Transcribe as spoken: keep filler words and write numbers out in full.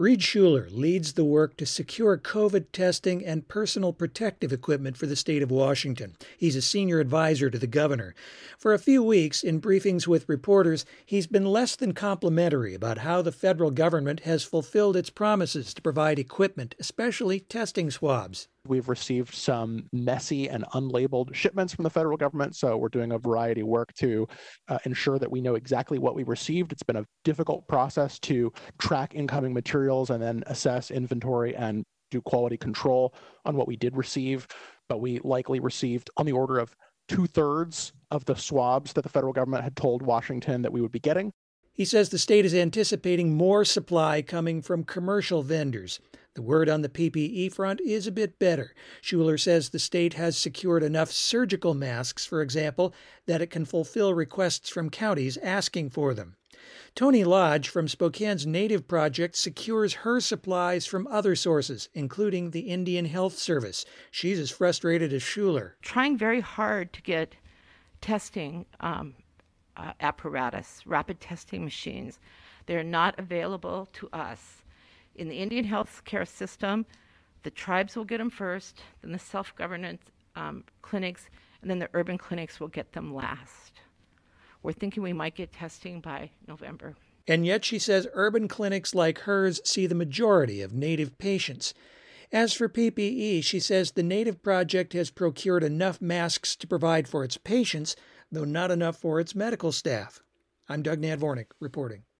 Reed Schuler leads the work to secure COVID testing and personal protective equipment for the state of Washington. He's a senior advisor to the governor. For a few weeks, in briefings with reporters, he's been less than complimentary about how the federal government has fulfilled its promises to provide equipment, especially testing swabs. We've received some messy and unlabeled shipments from the federal government, so we're doing a variety of work to uh, ensure that we know exactly what we received. It's been a difficult process to track incoming materials and then assess inventory and do quality control on what we did receive, but we likely received on the order of two-thirds of the swabs that the federal government had told Washington that we would be getting. He says the state is anticipating more supply coming from commercial vendors. The word on the P P E front is a bit better. Schuler says the state has secured enough surgical masks, for example, that it can fulfill requests from counties asking for them. Tony Lodge from Spokane's Native Project secures her supplies from other sources, including the Indian Health Service. She's as frustrated as Schuler. Trying very hard to get testing um, uh, apparatus, rapid testing machines. They're not available to us. In the Indian health care system, the tribes will get them first, then the self-governance um, clinics, and then the urban clinics will get them last. We're thinking we might get testing by November. And yet, she says, urban clinics like hers see the majority of Native patients. As for P P E, she says the Native Project has procured enough masks to provide for its patients, though not enough for its medical staff. I'm Doug Nadvornik reporting.